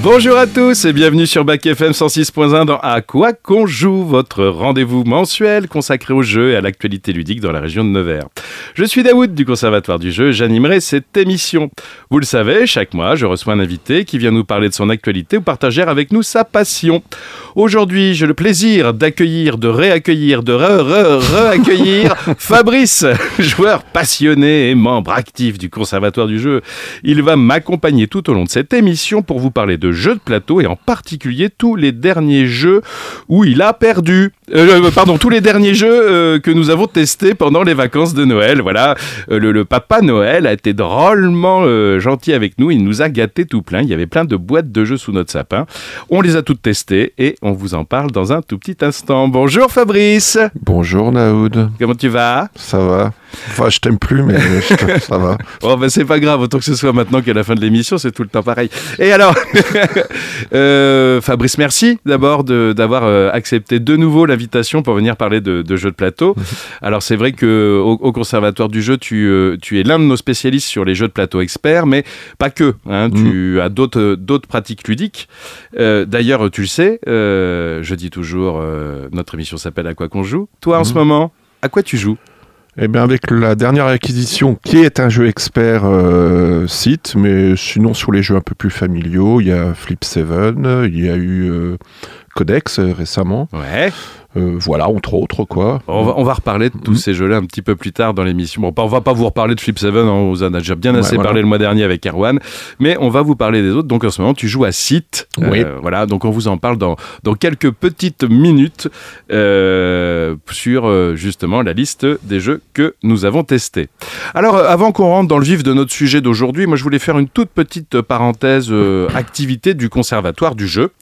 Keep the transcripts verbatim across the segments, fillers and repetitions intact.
Bonjour à tous et bienvenue sur Bac F M cent six point un dans À quoi qu'on joue, votre rendez-vous mensuel consacré aux jeux et à l'actualité ludique dans la région de Nevers. Je suis Daoud du Conservatoire du jeu et j'animerai cette émission. Vous le savez, chaque mois, je reçois un invité qui vient nous parler de son actualité ou partager avec nous sa passion. Aujourd'hui, j'ai le plaisir d'accueillir, de réaccueillir, de re-re-re-accueillir Fabrice, joueur passionné et membre actif du Conservatoire du jeu. Il va m'accompagner tout au long de cette émission pour vous parler de jeux de plateau et en particulier tous les derniers jeux où il a perdu. Euh, pardon, tous les derniers jeux euh, que nous avons testés pendant les vacances de Noël. Voilà, euh, le, le papa Noël a été drôlement euh, gentil avec nous. Il nous a gâtés tout plein. Il y avait plein de boîtes de jeux sous notre sapin. On les a toutes testées et on vous en parle dans un tout petit instant. Bonjour Fabrice. Bonjour Daoud. Comment tu vas ? Ça va. Enfin, je t'aime plus, mais je, ça va. Bon, ben c'est pas grave, autant que ce soit maintenant qu'à la fin de l'émission, c'est tout le temps pareil. Et alors, euh, Fabrice, merci d'abord de, d'avoir euh, accepté de nouveau l'invitation pour venir parler de, de jeux de plateau. Alors, c'est vrai qu'au au Conservatoire du jeu, tu, euh, tu es l'un de nos spécialistes sur les jeux de plateau experts, mais pas que. Hein, mm. Tu as d'autres, d'autres pratiques ludiques. Euh, d'ailleurs, tu le sais, euh, je dis toujours, euh, notre émission s'appelle À quoi qu'on joue. Toi, en mm. ce moment, à quoi tu joues ? Eh bien, avec la dernière acquisition, qui est un jeu expert euh, site, mais sinon sur les jeux un peu plus familiaux, il y a Flip sept, il y a eu euh, Codex euh, récemment. Ouais. Euh, voilà, entre autres, quoi. On va, on va reparler de tous mmh. ces jeux-là un petit peu plus tard dans l'émission. Bon, on va pas vous reparler de Flip sept, hein, on vous en a déjà bien assez ouais, voilà. parlé le mois dernier avec Erwan, mais on va vous parler des autres. Donc en ce moment, tu joues à Site. Oui. Euh, voilà, donc on vous en parle dans, dans quelques petites minutes euh, sur euh, justement la liste des jeux que nous avons testés. Alors, euh, avant qu'on rentre dans le vif de notre sujet d'aujourd'hui, moi je voulais faire une toute petite parenthèse euh, activité du Conservatoire du jeu.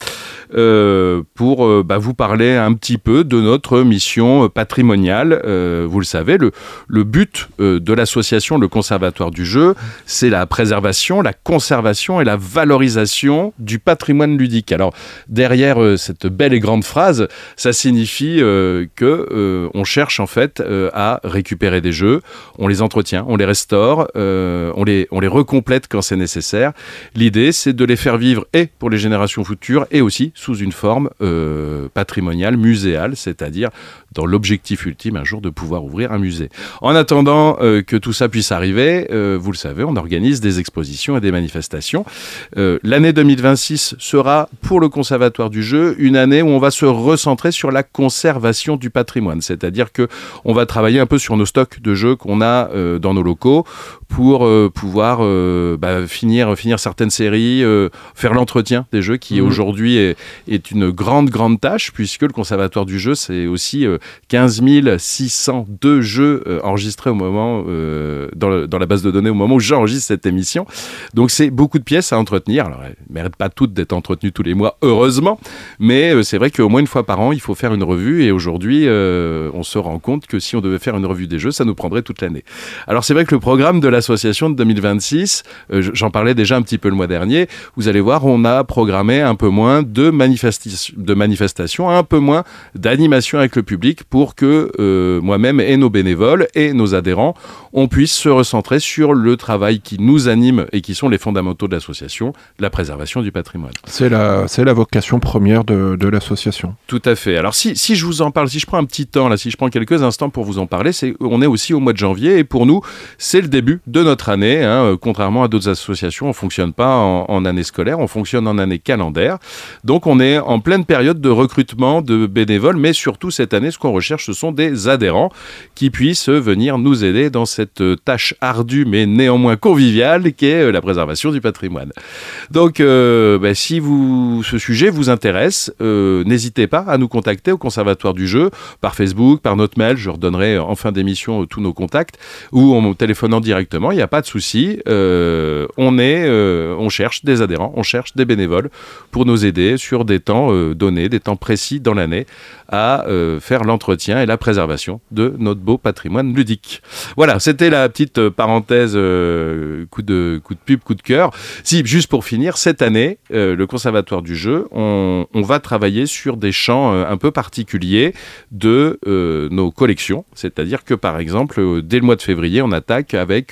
Euh, pour euh, bah, vous parler un petit peu de notre mission patrimoniale. Euh, vous le savez, le, le but euh, de l'association Le Conservatoire du jeu, c'est la préservation, la conservation et la valorisation du patrimoine ludique. Alors, derrière euh, cette belle et grande phrase, ça signifie euh, que euh, on cherche en fait euh, à récupérer des jeux, on les entretient, on les restaure, euh, on, les, on les recomplète quand c'est nécessaire. L'idée, c'est de les faire vivre et pour les générations futures et aussi sous une forme euh, patrimoniale, muséale, c'est-à-dire dans l'objectif ultime, un jour, de pouvoir ouvrir un musée. En attendant euh, que tout ça puisse arriver, euh, vous le savez, on organise des expositions et des manifestations. Euh, l'année deux mille vingt-six sera, pour le Conservatoire du jeu, une année où on va se recentrer sur la conservation du patrimoine, c'est-à-dire qu'on va travailler un peu sur nos stocks de jeux qu'on a euh, dans nos locaux pour euh, pouvoir euh, bah, finir, finir certaines séries, euh, faire l'entretien des jeux qui mmh. aujourd'hui est, est une grande, grande tâche, puisque le Conservatoire du jeu, c'est aussi euh, quinze mille six cent deux jeux euh, enregistrés au moment, euh, dans, le, dans la base de données au moment où j'enregistre cette émission. Donc c'est beaucoup de pièces à entretenir. Alors elles ne méritent pas toutes d'être entretenues tous les mois, heureusement, mais euh, c'est vrai qu'au moins une fois par an, il faut faire une revue, et aujourd'hui, euh, on se rend compte que si on devait faire une revue des jeux, ça nous prendrait toute l'année. Alors c'est vrai que le programme de l'association de deux mille vingt-six, euh, j'en parlais déjà un petit peu le mois dernier, vous allez voir, on a programmé un peu moins de, manifesti- de manifestations, un peu moins d'animation avec le public pour que euh, moi-même et nos bénévoles et nos adhérents, on puisse se recentrer sur le travail qui nous anime et qui sont les fondamentaux de l'association, la préservation du patrimoine. C'est la, c'est la vocation première de, de l'association. Tout à fait. Alors si, si je vous en parle, si je prends un petit temps, là, si je prends quelques instants pour vous en parler, c'est, on est aussi au mois de janvier et pour nous, c'est le début de notre année. Hein. Contrairement à d'autres associations, on ne fonctionne pas en, en année scolaire, on fonctionne en année calendaire. Donc on est en pleine période de recrutement de bénévoles, mais surtout cette année, ce qu'on recherche, ce sont des adhérents qui puissent venir nous aider dans cette tâche ardue mais néanmoins conviviale qui est la préservation du patrimoine. Donc euh, bah, si vous, ce sujet vous intéresse, euh, n'hésitez pas à nous contacter au Conservatoire du jeu, par Facebook, par notre mail, je redonnerai en fin d'émission tous nos contacts, ou en téléphonant directement, il n'y a pas de souci. Euh, on, est, euh, on cherche des adhérents, on cherche des bénévoles pour nous aider sur des temps euh, donnés, des temps précis dans l'année, à euh, faire l'entretien et la préservation de notre beau patrimoine ludique. Voilà, c'était la petite euh, parenthèse, euh, coup de, coup de pub, coup de cœur. Si, juste pour finir, cette année, euh, le Conservatoire du jeu, on, on va travailler sur des champs euh, un peu particuliers de euh, nos collections. C'est-à-dire que, par exemple, euh, dès le mois de février, on attaque avec euh,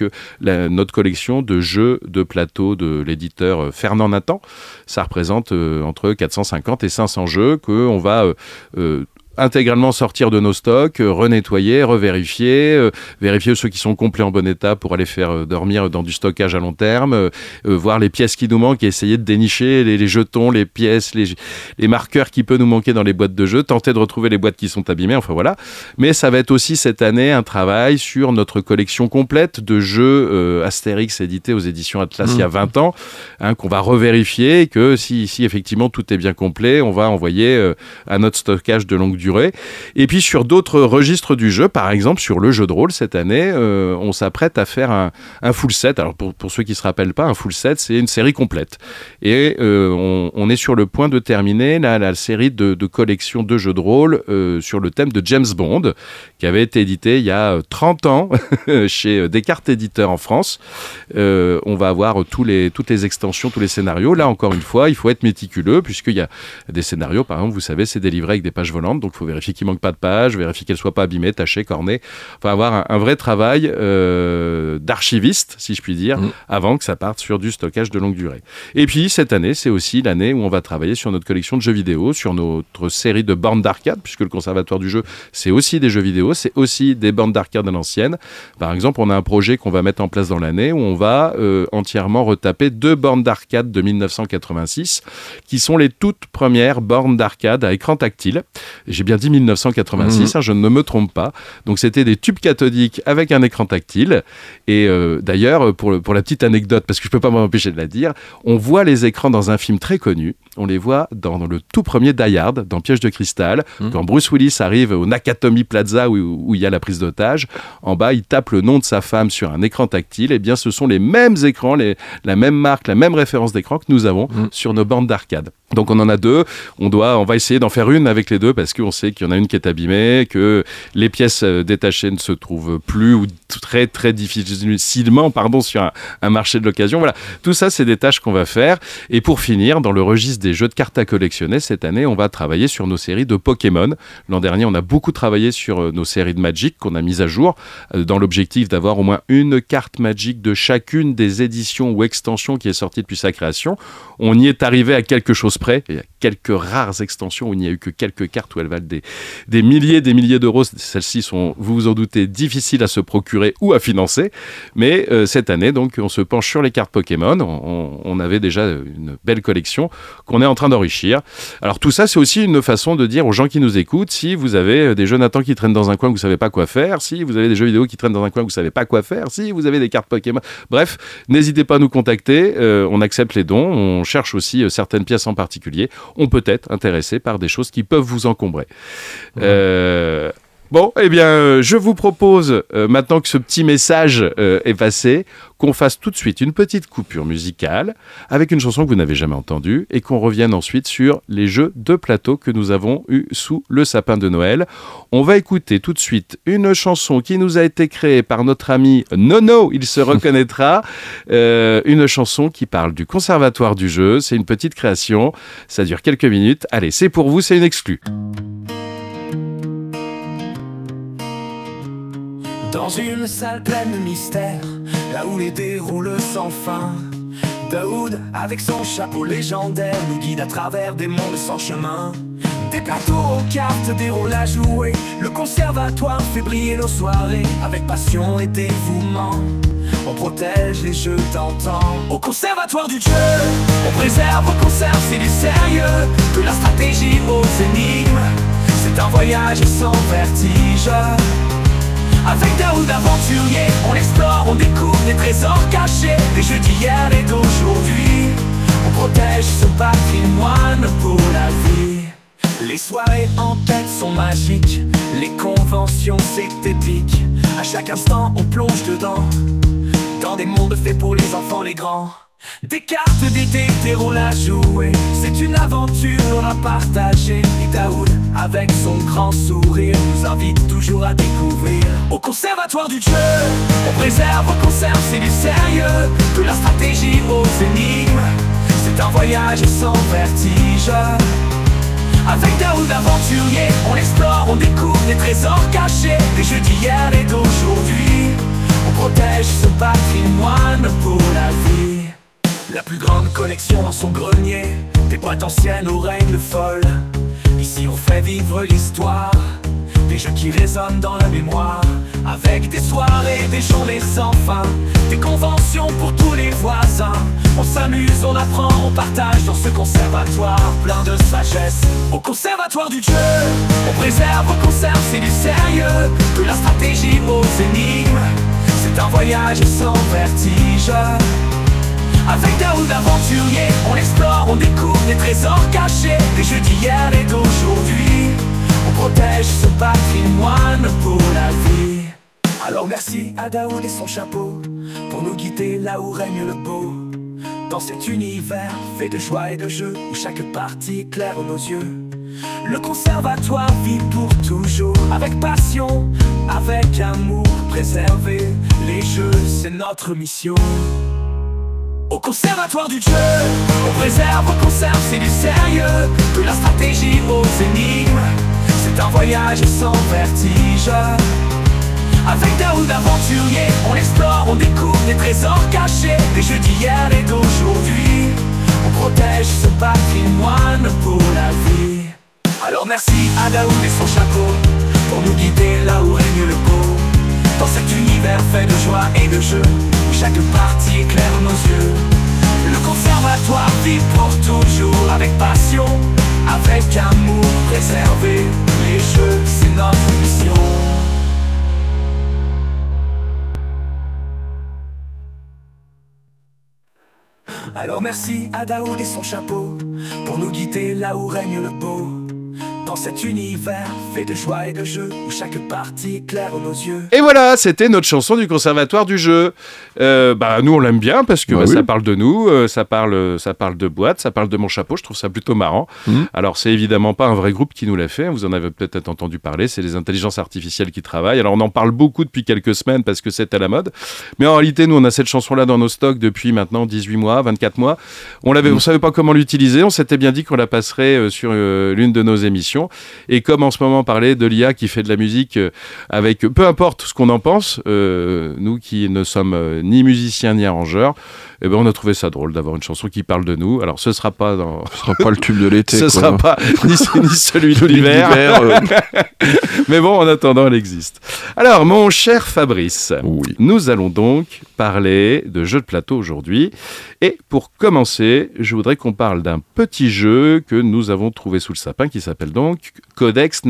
que la, notre collection de jeux de plateau de l'éditeur Fernand Nathan, ça représente euh, entre quatre cent cinquante et cinq cents jeux qu'on va euh, euh, intégralement sortir de nos stocks, euh, renettoyer, revérifier, euh, vérifier ceux qui sont complets en bon état pour aller faire euh, dormir dans du stockage à long terme, euh, euh, voir les pièces qui nous manquent et essayer de dénicher les, les jetons, les pièces, les, les marqueurs qui peuvent nous manquer dans les boîtes de jeux, tenter de retrouver les boîtes qui sont abîmées, enfin voilà. Mais ça va être aussi cette année un travail sur notre collection complète de jeux euh, Astérix édités aux éditions Atlas mmh. il y a vingt ans, hein, qu'on va revérifier, que si, si effectivement tout est bien complet, on va envoyer euh, à notre stockage de longue durée. Et puis sur d'autres registres du jeu, par exemple sur le jeu de rôle cette année, euh, on s'apprête à faire un, un full set. Alors pour, pour ceux qui ne se rappellent pas, un full set c'est une série complète. Et euh, on, on est sur le point de terminer la, la série de, de collections de jeux de rôle euh, sur le thème de James Bond, qui avait été édité il y a trente ans chez Descartes Éditeurs en France. Euh, on va avoir tous les, toutes les extensions, tous les scénarios. Là encore une fois, il faut être méticuleux puisqu'il y a des scénarios, par exemple, vous savez, c'est délivré avec des pages volantes, donc il faut vérifier qu'il ne manque pas de pages, vérifier qu'elles ne soient pas abîmées, tachées, cornées. Enfin, avoir un, un vrai travail euh, d'archiviste, si je puis dire, mmh. avant que ça parte sur du stockage de longue durée. Et puis, cette année, c'est aussi l'année où on va travailler sur notre collection de jeux vidéo, sur notre série de bornes d'arcade, puisque le Conservatoire du jeu, c'est aussi des jeux vidéo, c'est aussi des bornes d'arcade à l'ancienne. Par exemple, on a un projet qu'on va mettre en place dans l'année où on va euh, entièrement retaper deux bornes d'arcade de dix-neuf cent quatre-vingt-six, qui sont les toutes premières bornes d'arcade à écran tactile. J'ai bien dit dix-neuf cent quatre-vingt-six, mmh. hein, je ne me trompe pas. Donc c'était des tubes cathodiques avec un écran tactile. Et euh, d'ailleurs, pour, le, pour la petite anecdote, parce que je ne peux pas m'empêcher de la dire, on voit les écrans dans un film très connu. On les voit dans, dans le tout premier Die Hard, dans Piège de cristal. Mmh. Quand Bruce Willis arrive au Nakatomi Plaza où, où il y a la prise d'otage, en bas, il tape le nom de sa femme sur un écran tactile. Et bien, ce sont les mêmes écrans, les, la même marque, la même référence d'écran que nous avons mmh. sur nos bandes d'arcade. Donc on en a deux, on, doit, on va essayer d'en faire une avec les deux parce qu'on sait qu'il y en a une qui est abîmée, que les pièces détachées ne se trouvent plus ou très très difficilement pardon, sur un, un marché de l'occasion. Voilà, tout ça c'est des tâches qu'on va faire. Et pour finir, dans le registre des jeux de cartes à collectionner, cette année on va travailler sur nos séries de Pokémon. L'an dernier on a beaucoup travaillé sur nos séries de Magic qu'on a mises à jour dans l'objectif d'avoir au moins une carte Magic de chacune des éditions ou extensions qui est sortie depuis sa création. On y est arrivé à quelque chose près. Il y a quelques rares extensions où il n'y a eu que quelques cartes où elles valent des, des milliers des milliers d'euros. Celles-ci sont, vous vous en doutez, difficiles à se procurer ou à financer. Mais euh, cette année, donc, on se penche sur les cartes Pokémon. On, on avait déjà une belle collection qu'on est en train d'enrichir. Alors tout ça, c'est aussi une façon de dire aux gens qui nous écoutent, si vous avez des jeux Nathan qui traînent dans un coin que vous ne savez pas quoi faire, si vous avez des jeux vidéo qui traînent dans un coin que vous ne savez pas quoi faire, si vous avez des cartes Pokémon, bref, n'hésitez pas à nous contacter. Euh, on accepte les dons. On cherche aussi euh, certaines pièces en particulier. On peut être intéressé par des choses qui peuvent vous encombrer. Mmh. Euh, bon, eh bien, je vous propose, euh, maintenant que ce petit message euh, est passé, qu'on fasse tout de suite une petite coupure musicale avec une chanson que vous n'avez jamais entendue et qu'on revienne ensuite sur les jeux de plateau que nous avons eus sous le sapin de Noël. On va écouter tout de suite une chanson qui nous a été créée par notre ami Nono, il se reconnaîtra, euh, une chanson qui parle du Conservatoire du jeu. C'est une petite création, ça dure quelques minutes. Allez, c'est pour vous, c'est une exclue. Dans une salle pleine de mystères, là où les dés roulent sans fin, Daoud, avec son chapeau légendaire, nous guide à travers des mondes sans chemin. Des plateaux aux cartes, des rôles à jouer, le conservatoire fait briller nos soirées. Avec passion et dévouement, on protège les jeux d'antan. Au conservatoire du jeu, on préserve, on conserve, c'est du sérieux. De la stratégie aux énigmes, c'est un voyage sans vertige. Avec Daoud aventurier, on explore, on découvre des trésors cachés, des jeux d'hier et d'aujourd'hui. On protège ce patrimoine pour la vie. Les soirées en tête sont magiques, les conventions c'est épique. À chaque instant on plonge dedans, dans des mondes faits pour les enfants, les grands. Des cartes, des dés, des rôles à jouer, c'est une aventure à partager. Et Daoud, avec son grand sourire, nous invite toujours à découvrir. Au conservatoire du jeu, on préserve, on conserve, c'est du sérieux. De la stratégie aux énigmes, c'est un voyage sans vertige. Avec Daoud aventurier, on explore, on découvre des trésors cachés, des jeux d'hier et d'aujourd'hui. On protège ce patrimoine pour la vie. La plus grande collection dans son grenier, des boîtes anciennes aux règles folles. Ici on fait vivre l'histoire, des jeux qui résonnent dans la mémoire. Avec des soirées, des journées sans fin, des conventions pour tous les voisins. On s'amuse, on apprend, on partage dans ce conservatoire plein de sagesse. Au conservatoire du Dieu, on préserve, on conserve, c'est du sérieux. De la stratégie aux énigmes, c'est un voyage sans vertige. Avec Daoud aventurier, on explore, on découvre des trésors cachés, des jeux d'hier et d'aujourd'hui. On protège ce patrimoine pour la vie. Alors merci à Daoud et son chapeau pour nous guider là où règne le beau. Dans cet univers fait de joie et de jeu, où chaque partie éclaire nos yeux. Le conservatoire vit pour toujours, avec passion, avec amour. Préserver les jeux, c'est notre mission. Au conservatoire du Dieu, on préserve, on conserve, c'est du sérieux. De la stratégie aux énigmes, c'est un voyage sans vertige. Avec Daoud aventurier, on explore, on découvre des trésors cachés, des jeux d'hier et d'aujourd'hui. On protège ce patrimoine pour la vie. Alors merci à Daoud et son chapeau pour nous guider là où règne le beau. Dans cet univers fait de joie et de jeu, où chaque partie éclaire nos yeux. Le conservatoire vit pour toujours, avec passion, avec amour. Préserver les jeux, c'est notre mission. Alors merci à Daoud et son chapeau pour nous guider là où règne le beau. Dans cet univers fait de joie et de jeu, où chaque partie éclaire nos yeux. Et voilà, c'était notre chanson du conservatoire du jeu. Euh, bah nous on l'aime bien parce que bah, bah, oui. ça parle de nous, euh, ça parle, ça parle de boîte, ça parle de mon chapeau. Je trouve ça plutôt marrant. Mmh. Alors c'est évidemment pas un vrai groupe qui nous l'a fait. Vous en avez peut-être entendu parler. C'est les intelligences artificielles qui travaillent. Alors on en parle beaucoup depuis quelques semaines parce que c'est à la mode. Mais en réalité nous on a cette chanson-là dans nos stocks depuis maintenant dix-huit mois, vingt-quatre mois. On l'avait, mmh. on savait pas comment l'utiliser. On s'était bien dit qu'on la passerait euh, sur euh, l'une de nos émissions. Et comme en ce moment parler de l'I A qui fait de la musique euh, avec peu importe ce qu'on en pense, euh, nous qui ne sommes euh, ni musiciens ni arrangeurs, eh ben on a trouvé ça drôle d'avoir une chanson qui parle de nous. Alors ce sera pas dans, ce sera pas le tube de l'été. Ce quoi. sera pas ni, ni celui de l'hiver. euh... Mais bon, en attendant, elle existe. Alors, mon cher Fabrice, oui. nous allons donc parler de jeux de plateau aujourd'hui. Et pour commencer, je voudrais qu'on parle d'un petit jeu que nous avons trouvé sous le sapin qui s'appelle donc Codex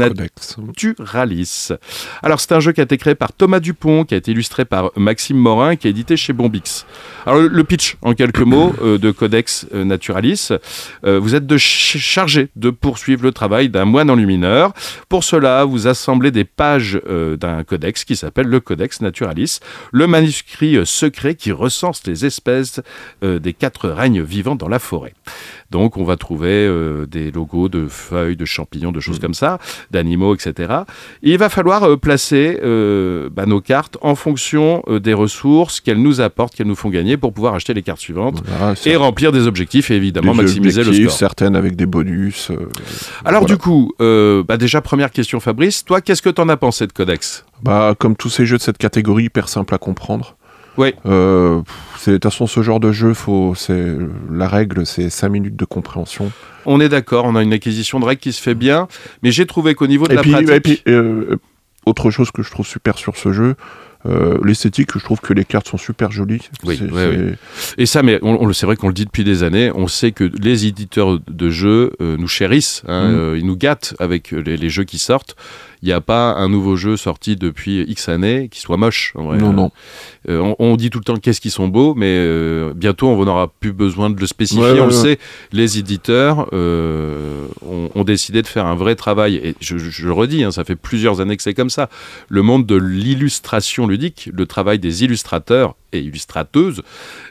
Naturalis. Alors, c'est un jeu qui a été créé par Thomas Dupont, qui a été illustré par Maxime Morin, qui est édité chez Bombix. Alors, le pitch, en quelques mots, euh, de Codex Naturalis. Euh, vous êtes de ch- chargé de poursuivre le travail d'un moine enlumineur. Pour cela, vous assemblez des pages euh, d'un codex qui s'appelle le Codex Naturalis, le manuscrit euh, secret qui recense les espèces euh, des quatre règnes vivants dans la forêt. Donc, on va trouver euh, des logos de feuilles, de champignons, de choses mmh. comme ça, d'animaux, et cetera. Et il va falloir euh, placer euh, bah, nos cartes en fonction euh, des ressources qu'elles nous apportent, qu'elles nous font gagner pour pouvoir acheter les cartes suivantes voilà, et remplir des objectifs et évidemment des maximiser le score. Certaines avec des bonus. Euh, Alors voilà. du coup, euh, bah, déjà première question Fabrice, toi qu'est-ce que t'en as pensé de Codex ? Bah, comme tous ces jeux de cette catégorie, hyper simple à comprendre. Oui. Euh, c'est, de toute façon, ce genre de jeu, faut, c'est, la règle, c'est cinq minutes de compréhension. On est d'accord, on a une acquisition de règles qui se fait bien, mais j'ai trouvé qu'au niveau de et la puis, pratique... Et puis, euh, autre chose que je trouve super sur ce jeu, euh, l'esthétique, je trouve que les cartes sont super jolies. Oui, c'est, oui, c'est... oui. Et ça, mais on, on, c'est vrai qu'on le dit depuis des années, on sait que les éditeurs de jeux euh, nous chérissent, hein, mmh. euh, ils nous gâtent avec les, les jeux qui sortent. Il n'y a pas un nouveau jeu sorti depuis X années qui soit moche. En vrai. Non, non. Euh, on, on dit tout le temps qu'est-ce qu'ils sont beaux, mais euh, bientôt on n'aura plus besoin de le spécifier. Ouais, on ouais, le ouais. sait, les éditeurs euh, ont, ont décidé de faire un vrai travail. Et je, je, je le redis, hein, ça fait plusieurs années que c'est comme ça. Le monde de l'illustration ludique, le travail des illustrateurs et illustrateuses,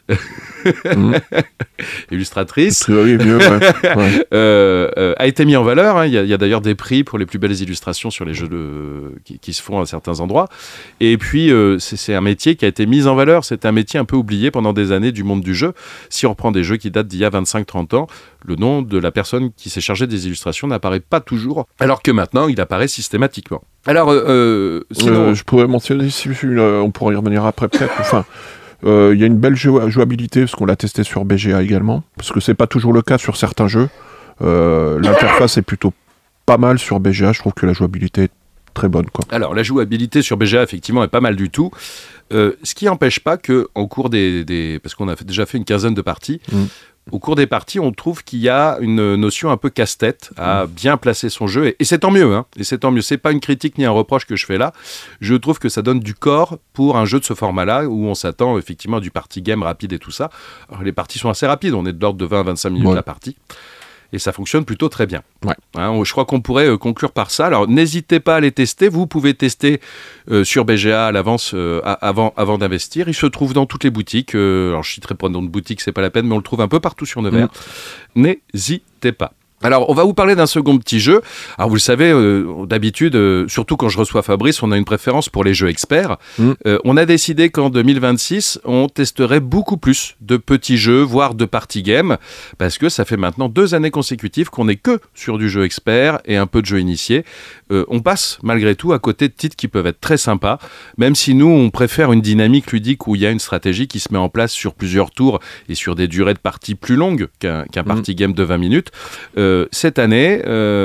mmh. illustratrices, oui, mieux, ouais. Ouais. Euh, euh, a été mis en valeur. Hein. Il y a, il y a d'ailleurs des prix pour les plus belles illustrations sur les jeux de, qui, qui se font à certains endroits. Et puis, euh, c'est, c'est un métier qui a été mis en valeur. C'est un métier un peu oublié pendant des années du monde du jeu. Si on reprend des jeux qui datent d'il y a vingt-cinq trente ans, le nom de la personne qui s'est chargée des illustrations n'apparaît pas toujours, alors que maintenant, il apparaît systématiquement. Alors, euh, sinon... Euh, je pourrais mentionner, si, euh, on pourrait y revenir après peut-être, enfin... Il euh, y a une belle jou- jouabilité, parce qu'on l'a testé sur B G A également, parce que c'est pas toujours le cas sur certains jeux. Euh, l'interface est plutôt pas mal sur B G A, je trouve que la jouabilité est très bonne, quoi. Alors, la jouabilité sur B G A, effectivement, est pas mal du tout. Euh, ce qui n'empêche pas qu'en cours des, des... Parce qu'on a fait, déjà fait une quinzaine de parties, mmh. Au cours des parties, on trouve qu'il y a une notion un peu casse-tête à bien placer son jeu. Et, et c'est tant mieux, hein. Et c'est tant mieux. C'est pas une critique ni un reproche que je fais là. Je trouve que ça donne du corps pour un jeu de ce format-là, où on s'attend effectivement à du party game rapide et tout ça. Alors, les parties sont assez rapides. On est de l'ordre de vingt à vingt-cinq minutes ouais. la partie. Et ça fonctionne plutôt très bien. Ouais. Hein, je crois qu'on pourrait euh, conclure par ça. Alors, n'hésitez pas à les tester. Vous pouvez tester euh, sur B G A à l'avance euh, à, avant, avant d'investir. Il se trouve dans toutes les boutiques. Euh, alors, je citerai pas de nom de boutique, c'est pas la peine, mais on le trouve un peu partout sur Nevers. Mmh. N'hésitez pas. Alors, on va vous parler d'un second petit jeu. Alors, vous le savez, euh, d'habitude, euh, surtout quand je reçois Fabrice, on a une préférence pour les jeux experts. Mmh. Euh, on a décidé qu'en deux mille vingt-six, on testerait beaucoup plus de petits jeux, voire de party games, parce que ça fait maintenant deux années consécutives qu'on n'est que sur du jeu expert et un peu de jeu initié. Euh, on passe, malgré tout, à côté de titres qui peuvent être très sympas, même si nous, on préfère une dynamique ludique où il y a une stratégie qui se met en place sur plusieurs tours et sur des durées de partie plus longues qu'un, qu'un party mmh. game de vingt minutes. Euh, Euh, cette année,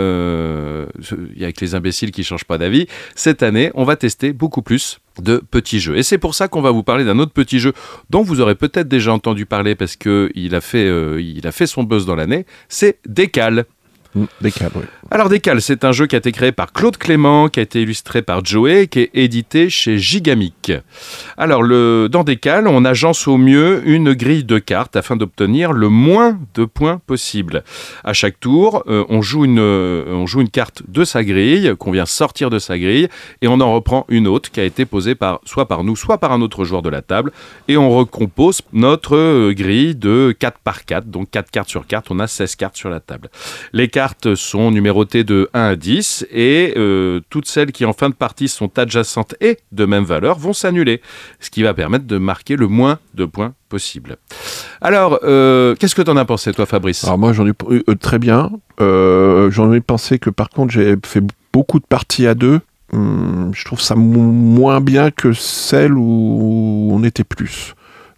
euh, il y a que les imbéciles qui ne changent pas d'avis, cette année, on va tester beaucoup plus de petits jeux. Et c'est pour ça qu'on va vous parler d'un autre petit jeu dont vous aurez peut-être déjà entendu parler parce qu'il a fait, euh, il a fait son buzz dans l'année, c'est Décale. Mmh, Décale, oui. Alors Décale, c'est un jeu qui a été créé par Claude Clément, qui a été illustré par Joey, qui est édité chez Gigamic. Alors le, dans Décale, on agence au mieux une grille de cartes afin d'obtenir le moins de points possible. À chaque tour, euh, on, joue une, euh, on joue une carte de sa grille, qu'on vient sortir de sa grille, et on en reprend une autre qui a été posée par, soit par nous, soit par un autre joueur de la table, et on recompose notre euh, grille de quatre par quatre, donc quatre cartes sur carte, on a seize cartes sur la table. Les cartes sont numérotées de un à dix et euh, toutes celles qui en fin de partie sont adjacentes et de même valeur vont s'annuler, ce qui va permettre de marquer le moins de points possible. Alors, euh, qu'est-ce que tu en as pensé, toi, Fabrice ? Alors moi, j'en ai euh, très bien. Euh, j'en ai pensé que par contre, j'ai fait beaucoup de parties à deux. Hum, je trouve ça m- moins bien que celles où on était plus.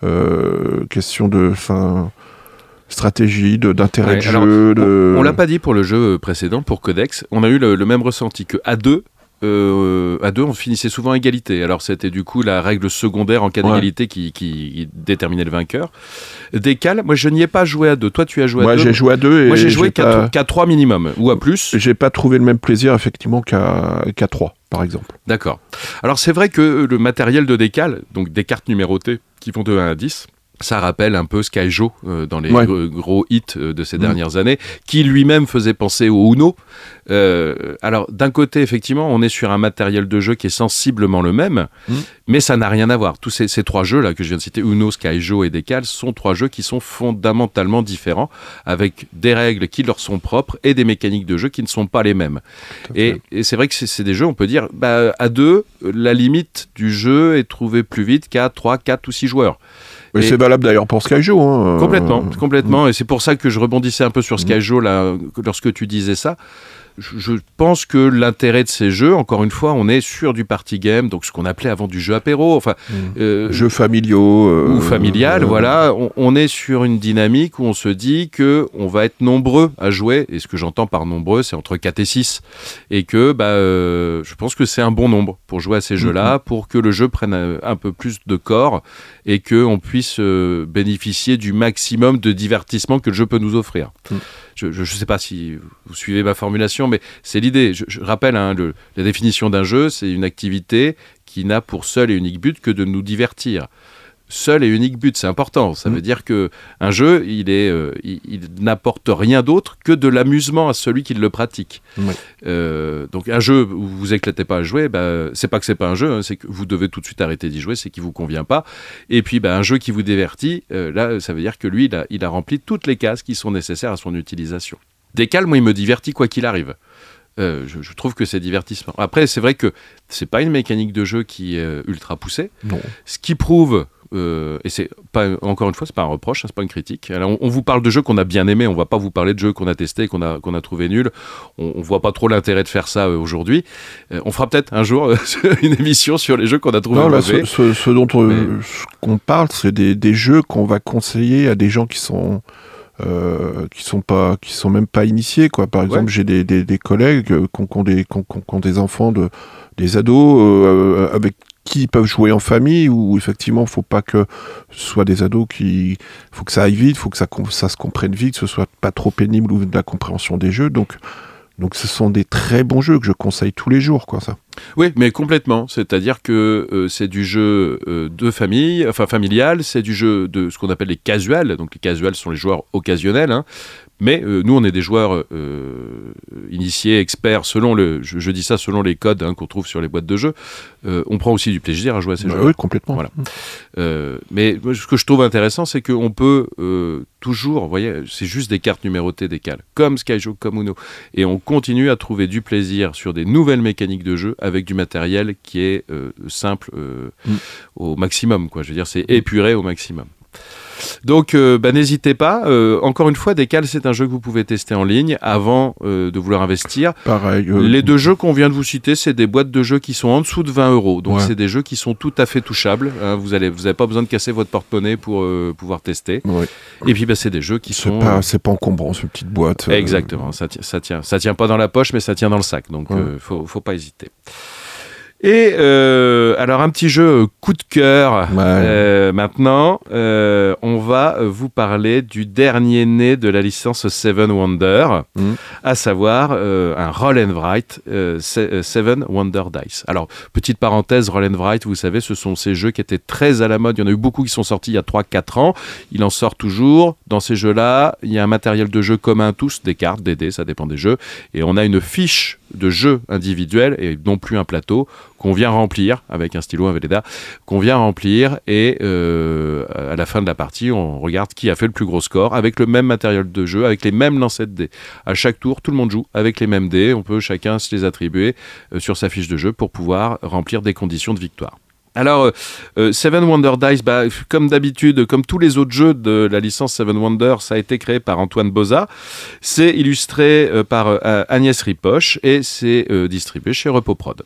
Euh, question de... Fin, stratégie, de, d'intérêt ouais, de alors, jeu. De... On, on l'a pas dit pour le jeu précédent, pour Codex. On a eu le, le même ressenti que à deux. Euh, à deux, on finissait souvent à égalité. Alors, c'était du coup la règle secondaire en cas ouais. d'égalité qui, qui déterminait le vainqueur. Décale, moi, je n'y ai pas joué à deux. Toi, tu as joué à moi, deux. Moi, j'ai joué à deux. Et moi, j'ai joué j'ai qu'à, pas... qu'à trois minimum, ou à plus. J'ai pas trouvé le même plaisir, effectivement, qu'à, qu'à trois, par exemple. D'accord. Alors, c'est vrai que le matériel de Décale, donc des cartes numérotées qui vont de un à dix, ça rappelle un peu Skyjo euh, dans les ouais. gros, gros hits euh, de ces mmh. dernières années, qui lui-même faisait penser au Uno. Euh, alors, d'un côté, effectivement, on est sur un matériel de jeu qui est sensiblement le même, mmh. mais ça n'a rien à voir. Tous ces, ces trois jeux-là que je viens de citer, Uno, Skyjo et Décale, sont trois jeux qui sont fondamentalement différents, avec des règles qui leur sont propres et des mécaniques de jeu qui ne sont pas les mêmes. Et, et c'est vrai que c'est, c'est des jeux, on peut dire, bah, à deux, la limite du jeu est trouvée plus vite qu'à trois, quatre ou six joueurs. Mais et c'est valable d'ailleurs pour Skyjo. Hein. Complètement, complètement. Mmh. Et c'est pour ça que je rebondissais un peu sur Skyjo là, lorsque tu disais ça. Je pense que l'intérêt de ces jeux, encore une fois, on est sur du party game, donc ce qu'on appelait avant du jeu apéro, enfin mmh. euh, jeux familiaux euh, ou familial. Euh, voilà, on, on est sur une dynamique où on se dit que on va être nombreux à jouer, et ce que j'entends par nombreux, c'est entre quatre et six, et que bah, euh, je pense que c'est un bon nombre pour jouer à ces mmh. jeux-là, pour que le jeu prenne un, un peu plus de corps et que on puisse euh, bénéficier du maximum de divertissement que le jeu peut nous offrir. Mmh. Je ne sais pas si vous suivez ma formulation, mais c'est l'idée. Je, je rappelle, hein, le, la définition d'un jeu, c'est une activité qui n'a pour seul et unique but que de nous divertir. Seul et unique but, c'est important. Ça mmh. veut dire qu'un jeu, il, est, euh, il, il n'apporte rien d'autre que de l'amusement à celui qui le pratique. Mmh. Euh, donc un jeu où vous vous éclatez pas à jouer, bah, c'est pas que c'est pas un jeu, hein, c'est que vous devez tout de suite arrêter d'y jouer, c'est qu'il vous convient pas. Et puis bah, un jeu qui vous divertit, euh, là, ça veut dire que lui, il a, il a rempli toutes les cases qui sont nécessaires à son utilisation. Décale, moi, il me divertit quoi qu'il arrive. Euh, je, je trouve que c'est divertissement. Après, c'est vrai que c'est pas une mécanique de jeu qui est euh, ultra poussée. Non. Ce qui prouve, euh, et c'est pas, encore une fois, c'est pas un reproche, hein, c'est pas une critique. Alors, on, on vous parle de jeux qu'on a bien aimés, on va pas vous parler de jeux qu'on a testés, qu'on a, qu'on a trouvé nuls. On, on voit pas trop l'intérêt de faire ça euh, aujourd'hui. Euh, on fera peut-être un jour euh, une émission sur les jeux qu'on a trouvés Non, là, mauvais. ce, ce, ce dont on, Mais... ce qu'on parle, c'est des, des jeux qu'on va conseiller à des gens qui sont euh, qui sont pas, qui sont même pas initiés, quoi. Par exemple, ouais. j'ai des, des, des collègues qui ont, qui ont des, qui ont, qui ont des enfants de, des ados euh, avec qui ils peuvent jouer en famille, où effectivement il faut pas que ce soit des ados qui, faut que ça aille vite, faut que ça, ça se comprenne vite, que ce soit pas trop pénible ou de la compréhension des jeux. Donc Donc ce sont des très bons jeux que je conseille tous les jours, quoi, ça. Oui, mais complètement. C'est-à-dire que euh, c'est du jeu euh, de famille, enfin familial, c'est du jeu de ce qu'on appelle les casuals. Donc les casuals sont les joueurs occasionnels, hein. Mais euh, nous, on est des joueurs euh, initiés, experts, selon le, je, je dis ça selon les codes hein, qu'on trouve sur les boîtes de jeux. Euh, on prend aussi du plaisir à jouer à ces bah jeux. Oui, complètement. Voilà. Euh, mais ce que je trouve intéressant, c'est qu'on peut euh, toujours, vous voyez, c'est juste des cartes numérotées, des cales, comme Skyjo, comme Uno. Et on continue à trouver du plaisir sur des nouvelles mécaniques de jeu avec du matériel qui est euh, simple euh, mm. au maximum, quoi. Je veux dire, c'est épuré au maximum. Donc, euh, bah, n'hésitez pas. Euh, encore une fois, Décale, c'est un jeu que vous pouvez tester en ligne avant euh, de vouloir investir. Pareil. Euh... Les deux jeux qu'on vient de vous citer, c'est des boîtes de jeux qui sont en dessous de vingt euros. Donc, ouais. c'est des jeux qui sont tout à fait touchables. Hein. Vous n'avez vous pas besoin de casser votre porte-monnaie pour euh, pouvoir tester. Ouais. Et puis, bah, c'est des jeux qui c'est sont... Pas, c'est pas encombrant, cette petite boîte. Euh... Exactement. Ça tient, ça, tient, ça tient pas dans la poche, mais ça tient dans le sac. Donc, il ouais. euh, faut, faut pas hésiter. Et euh, alors un petit jeu coup de cœur ouais. euh, maintenant euh, on va vous parler du dernier né de la licence Seven Wonders, mmh. à savoir euh, un Roll and Write euh, Seven Wonder Dice. Alors petite parenthèse, Roll and Write, vous savez, ce sont ces jeux qui étaient très à la mode. Il y en a eu beaucoup qui sont sortis il y a trois quatre ans. Il en sort toujours. Dans ces jeux-là, il y a un matériel de jeu commun à tous, des cartes, des dés, ça dépend des jeux, et on a une fiche de jeu individuel et non plus un plateau qu'on vient remplir avec un stylo, un Velleda, qu'on vient remplir et euh, à la fin de la partie, on regarde qui a fait le plus gros score avec le même matériel de jeu, avec les mêmes lancers de dés. À chaque tour, tout le monde joue avec les mêmes dés. On peut chacun se les attribuer euh, sur sa fiche de jeu pour pouvoir remplir des conditions de victoire. Alors, euh, Seven Wonder Dice, bah, comme d'habitude, comme tous les autres jeux de la licence Seven Wonders, ça a été créé par Antoine Boza. C'est illustré euh, par euh, Agnès Ripoche et c'est euh, distribué chez Repoprod.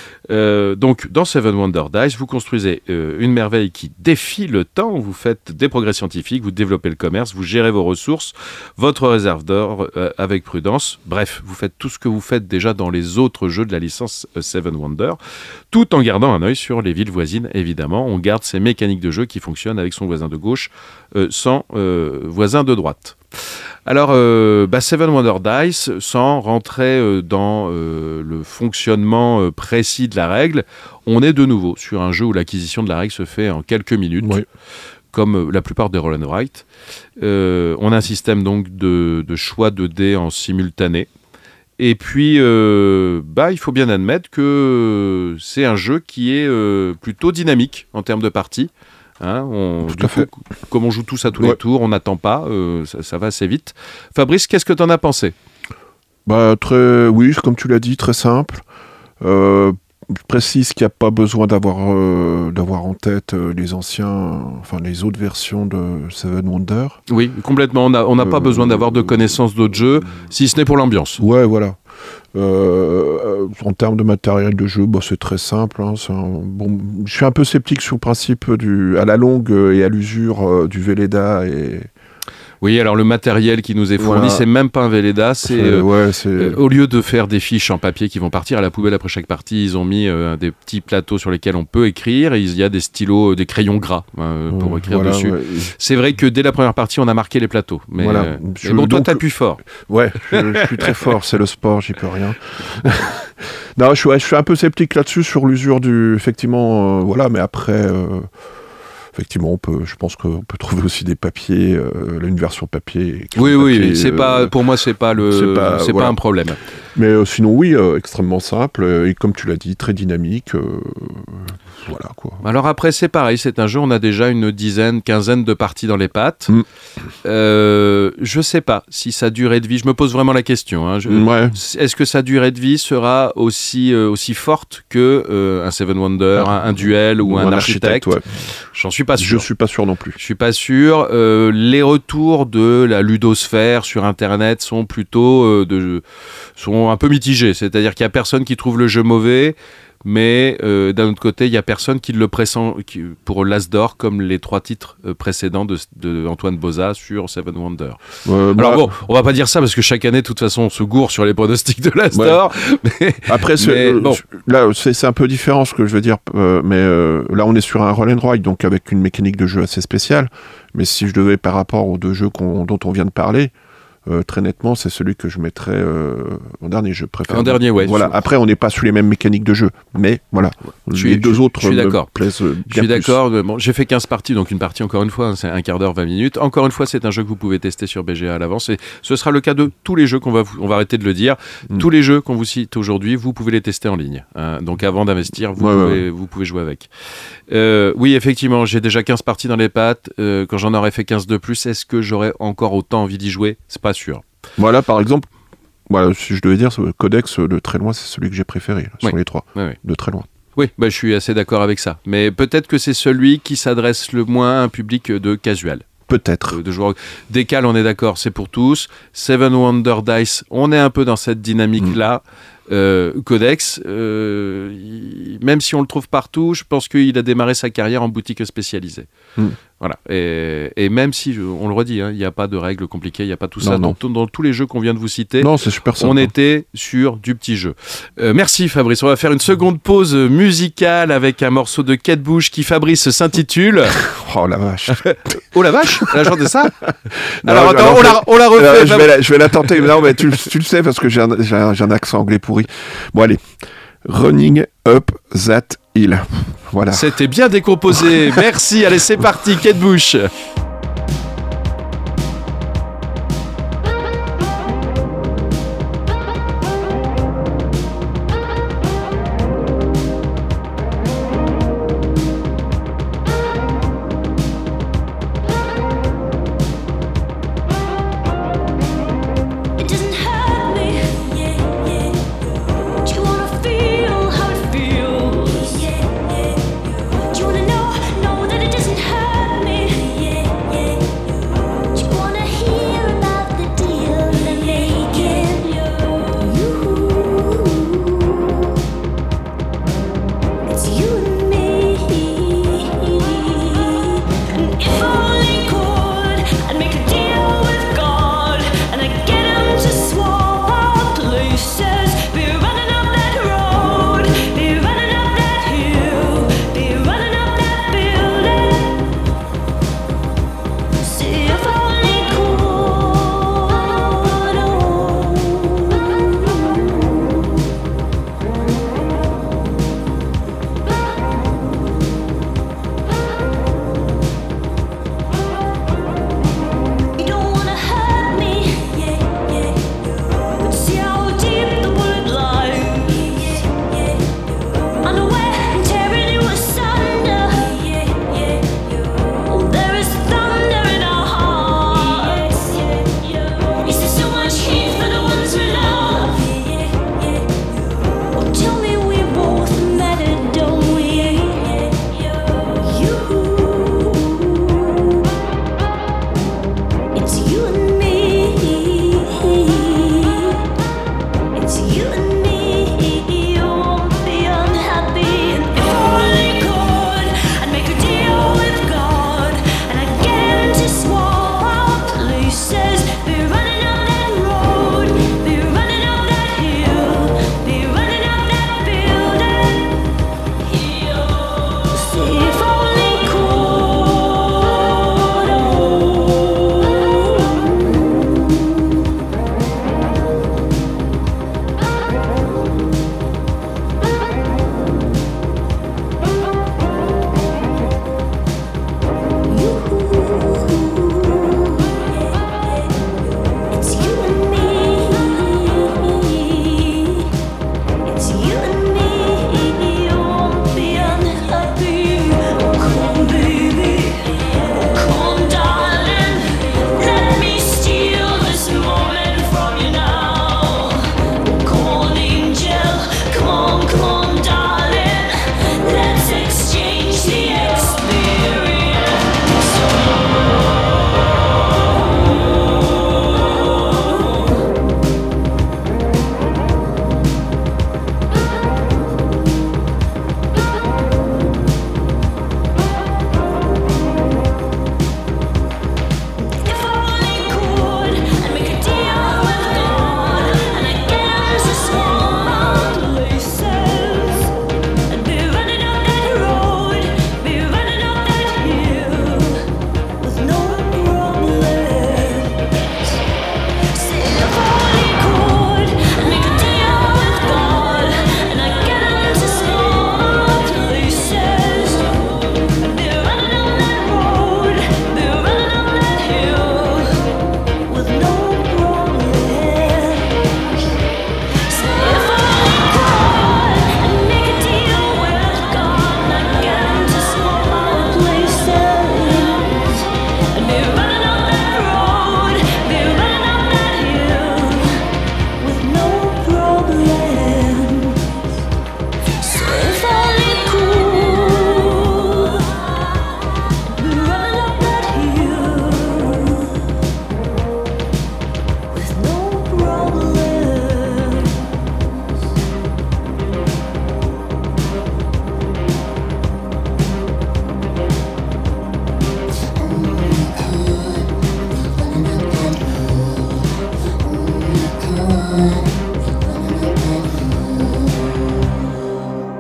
Euh, donc, dans Seven Wonder Dice, vous construisez euh, une merveille qui défie le temps. Vous faites des progrès scientifiques, vous développez le commerce, vous gérez vos ressources, votre réserve d'or euh, avec prudence. Bref, vous faites tout ce que vous faites déjà dans les autres jeux de la licence euh, Seven Wonders, tout en gardant un œil sur les villes voisines, évidemment. On garde ces mécaniques de jeu qui fonctionnent avec son voisin de gauche euh, sans euh, voisin de droite. Alors, euh, bah Seven Wonder Dice, sans rentrer euh, dans euh, le fonctionnement euh, précis de la règle, on est de nouveau sur un jeu où l'acquisition de la règle se fait en quelques minutes, oui. comme euh, la plupart des Roll and Write. Euh, on a un système donc de, de choix de dés en simultané. Et puis, euh, bah, il faut bien admettre que c'est un jeu qui est euh, plutôt dynamique en termes de parties. Hein, on, Tout à fait. Coup, comme on joue tous à tous ouais. les tours, on n'attend pas, euh, ça, ça va assez vite. Fabrice, qu'est-ce que tu en as pensé ? Bah, très, oui, comme tu l'as dit, très simple. Euh, je précise qu'il n'y a pas besoin d'avoir, euh, d'avoir en tête euh, les anciens, enfin les autres versions de Seven Wonders. Oui, complètement. On n'a on n'a euh, pas besoin d'avoir de connaissances d'autres jeux, si ce n'est pour l'ambiance. Ouais, voilà. Euh, en termes de matériel de jeu, bah, c'est très simple. Hein, c'est un, bon, je suis un peu sceptique sur le principe du, à la longue et à l'usure euh, du Velleda. Et... Oui, alors le matériel qui nous est fourni, voilà. c'est même pas un Velleda. C'est, c'est, euh, ouais, c'est... Euh, au lieu de faire des fiches en papier qui vont partir à la poubelle après chaque partie, ils ont mis euh, des petits plateaux sur lesquels on peut écrire. Et il y a des stylos, des crayons gras hein, pour euh, écrire voilà, dessus. Ouais. C'est vrai que dès la première partie, on a marqué les plateaux. Mais, voilà. euh, mais bon, toi, donc, t'appuies fort. Ouais, je, je suis très fort. C'est le sport, j'y peux rien. Non, je suis, je suis un peu sceptique là-dessus sur l'usure du. Effectivement, euh, voilà, mais après. Euh... Effectivement, on peut, je pense qu'on peut trouver aussi des papiers, euh, une version papier. Oui, oui, papier, c'est euh, pas, pour moi, c'est pas le, c'est pas, c'est voilà. pas un problème. Mais euh, sinon, oui, euh, extrêmement simple. euh, Et comme tu l'as dit, très dynamique. euh, Voilà, quoi. Alors après, c'est pareil, c'est un jeu, on a déjà une dizaine, quinzaine de parties dans les pattes. Mm. Euh, je sais pas si sa durée de vie, je me pose vraiment la question. Hein, je- Ouais. Est-ce que sa durée de vie sera aussi, euh, aussi forte que euh, un Seven Wonders, un, un duel ou, un, architecte, ouais. J'en suis pas Je sûr. suis pas sûr non plus. Je suis pas sûr. Euh, les retours de la ludosphère sur Internet sont plutôt euh, de, sont un peu mitigés. C'est-à-dire qu'il y a personne qui trouve le jeu mauvais, mais euh, d'un autre côté, il y a personne qui le pressent qui, pour l'As d'or comme les trois titres euh, précédents de, de Antoine Boza sur Seven Wonders. Euh, Alors bah, bon, on va pas dire ça parce que chaque année, de toute façon, on se gourre sur les pronostics de l'As Ouais. d'or. Mais, Après, c'est, mais euh, bon. là, c'est, c'est un peu différent ce que je veux dire, euh, mais euh, là, on est sur un roll and ride, donc avec une mécanique de jeu assez spéciale. Mais si je devais, par rapport aux deux jeux qu'on, dont on vient de parler, euh, très nettement, c'est celui que je mettrais euh, en dernier. Je préfère. En dernier, ouais. Voilà. Après, on n'est pas sur les mêmes mécaniques de jeu, mais voilà. Je les suis- deux je- autres je suis me d'accord. plaisent bien Je suis plus. d'accord. euh, Bon, j'ai fait quinze parties, donc une partie, encore une fois, hein, c'est un quart d'heure, vingt minutes. Encore une fois, c'est un jeu que vous pouvez tester sur B G A à l'avance. Et ce sera le cas de tous les jeux qu'on va, vous- on va arrêter de le dire. Mm. Tous les jeux qu'on vous cite aujourd'hui, vous pouvez les tester en ligne. hein. Donc avant d'investir, vous, Ouais, pouvez, ouais, vous pouvez jouer avec. Euh, oui, effectivement, j'ai déjà quinze parties dans les pattes. Euh, quand j'en aurais fait quinze de plus, est-ce que j'aurais encore autant envie d'y jouer ? C'est pas sûr. Voilà, par exemple, voilà, si je devais dire, ce Codex, de très loin, c'est celui que j'ai préféré là, Oui. sur les trois. Ouais, ouais. De très loin. Oui, bah, je suis assez d'accord avec ça. Mais peut-être que c'est celui qui s'adresse le moins à un public de casual. Peut-être. de, de joueurs. Décal, on est d'accord, c'est pour tous. Seven Wonder Dice, on est un peu dans cette dynamique-là. Euh, Codex, euh, il- même si on le trouve partout, je pense qu'il a démarré sa carrière en boutique spécialisée. Mm. Voilà. Et, et même si, je- on le redit, hein, il n'y a pas de règles compliquées, il n'y a pas tout ça. Non, non. Dans, dans tous les jeux qu'on vient de vous citer, Non, c'est super simple. on était sur du petit jeu. Euh, merci Fabrice. On va faire une seconde pause musicale avec un morceau de Kate Bush qui, Fabrice, s'intitule Oh la vache. Oh la vache, la chanté ça. Non, Alors je vais attends, la on la, on la refait. Euh, je, Fab- vais la, je vais la tenter. Non, mais tu, tu le sais parce que j'ai un, j'ai, un, j'ai un accent anglais pourri. Bon, allez. Running up that hill. Voilà. C'était bien décomposé. Merci. Allez, c'est parti. Kate Bush. It doesn't hurt me. Yeah, yeah. Do you wanna feel how it feels? Yeah, yeah. Do you wanna know, know that it doesn't hurt me? Yeah,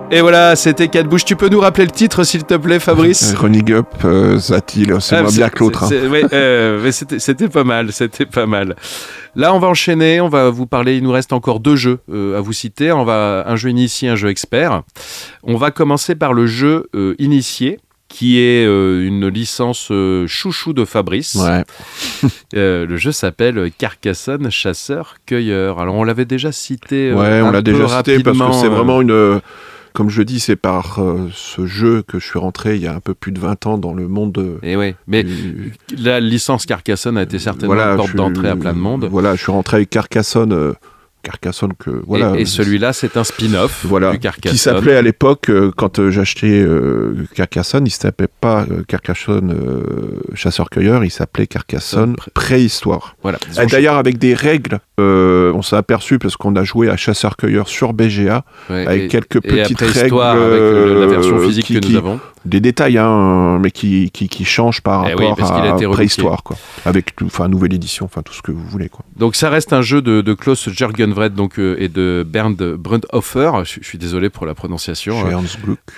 Et voilà, c'était Quatre Bouches. Tu peux nous rappeler le titre, s'il te plaît, Fabrice ? Running Up, euh, Zatil, c'est Ah, moins c'est- bien que l'autre. hein. c'est- c'est- ouais, euh, mais c'était, c'était pas mal, c'était pas mal. Là, on va enchaîner, on va vous parler, il nous reste encore deux jeux euh, à vous citer. On va, un jeu initié, un jeu expert. On va commencer par le jeu euh, initié, qui est euh, une licence euh, chouchou de Fabrice. Ouais. Euh, le jeu s'appelle Carcassonne Chasseur-Cueilleur. Alors, on l'avait déjà cité. euh, Ouais, on un l'a peu déjà cité parce que rapidement, c'est euh, vraiment une. euh, Comme je le dis, c'est par euh, ce jeu que je suis rentré il y a un peu plus de vingt ans dans le monde de. Et ouais, mais du- la licence Carcassonne a été certainement voilà, une je porte suis- d'entrée à plein de monde. Voilà, je suis rentré avec Carcassonne. euh, Carcassonne que. Voilà. et, et celui-là, c'est un spin-off Voilà, du Carcassonne. qui s'appelait à l'époque, euh, quand euh, j'achetais euh, Carcassonne, il s'appelait pas euh, Carcassonne euh, Chasseur-Cueilleur, il s'appelait Carcassonne Pré- Préhistoire. Voilà. Et d'ailleurs, avec des règles, euh, on s'est aperçu, parce qu'on a joué à Chasseur-Cueilleur sur B G A, Ouais, avec et- quelques et petites après règles. histoire avec le- la version euh, physique qui- que qui- nous avons. Des détails, hein, mais qui, qui, qui changent par Eh oui, rapport parce qu'il a à été rebooké. Préhistoire, quoi. Avec tout- enfin, nouvelle édition, enfin, tout ce que vous voulez, quoi. Donc ça reste un jeu de, de Klaus Jürgenvred donc, euh, et de Bernd Brundhofer. Je, je suis désolé pour la prononciation. Chez hein. Ernst Gluck.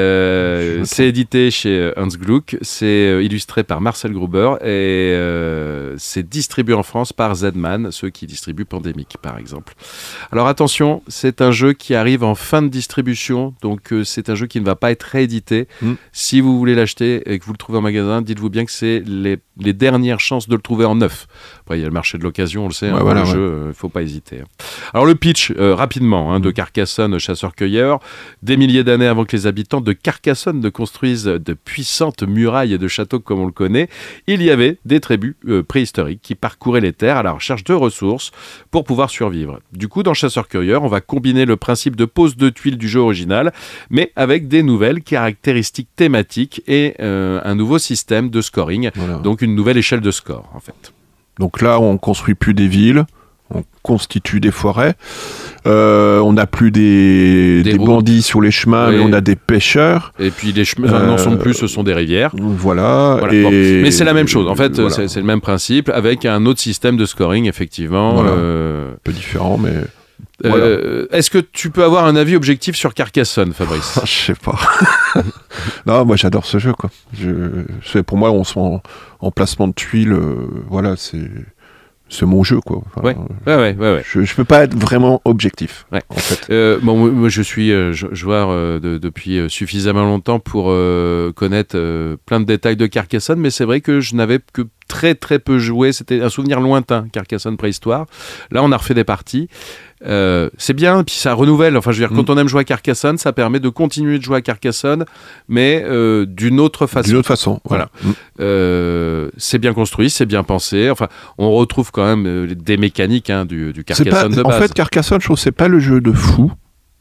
Euh, Je me c'est édité chez Hans Gluck, c'est euh, illustré par Marcel Gruber et euh, c'est distribué en France par Zedman, ceux qui distribuent Pandemic par exemple. Alors attention, c'est un jeu qui arrive en fin de distribution, donc euh, c'est un jeu qui ne va pas être réédité. Mm. Si vous voulez l'acheter et que vous le trouvez en magasin, dites-vous bien que c'est les, les dernières chances de le trouver en neuf. Après, il y a le marché de l'occasion, on le sait, Ouais, hein, voilà, le ouais. jeu, il ne faut pas hésiter. Alors le pitch, euh, rapidement, hein, de Carcassonne, chasseur-cueilleur. Des milliers d'années avant que les habitants de Carcassonne ne construisent de puissantes murailles et de châteaux comme on le connaît, il y avait des tribus euh, préhistoriques qui parcouraient les terres à la recherche de ressources pour pouvoir survivre. Du coup, dans Chasseur-cueilleur, on va combiner le principe de pose de tuiles du jeu original, mais avec des nouvelles caractéristiques thématiques et euh, un nouveau système de scoring, Voilà. donc une nouvelle échelle de score en fait. Donc là, on construit plus des villes, on constitue des forêts. Euh, on n'a plus des, Des des routes. bandits sur les chemins, Oui. mais on a des pêcheurs. Et puis les chemins n'en sont Euh, plus, ce sont des rivières. Voilà. Voilà, et- bon. Mais c'est la même chose, en fait, voilà. c'est, c'est le même principe, avec un autre système de scoring, effectivement. Voilà. Euh, Un peu différent, mais euh, Voilà. Est-ce que tu peux avoir un avis objectif sur Carcassonne, Fabrice ? je sais pas. Non, moi j'adore ce jeu, quoi. Je, c'est- pour moi, on se en, en placement de tuiles, euh, voilà, c'est c'est mon jeu, quoi. Enfin, Ouais. Ouais, ouais, ouais, ouais. Je, je peux pas être vraiment objectif, Ouais. en fait. Euh, bon, moi, moi, je suis euh, jou- joueur euh, de- depuis euh, suffisamment longtemps pour euh, connaître euh, plein de détails de Carcassonne, mais c'est vrai que je n'avais que très très peu joué. C'était un souvenir lointain, Carcassonne Préhistoire. Là, on a refait des parties. Euh, c'est bien, puis ça renouvelle. Enfin, je veux dire, quand Mm. on aime jouer à Carcassonne, ça permet de continuer de jouer à Carcassonne, mais euh, d'une autre façon. D'une autre façon, voilà. Mm. Euh, c'est bien construit, c'est bien pensé. Enfin, on retrouve quand même euh, des mécaniques hein, du, du C'est pas, Carcassonne de en base. fait, Carcassonne, je trouve, c'est pas le jeu de fou.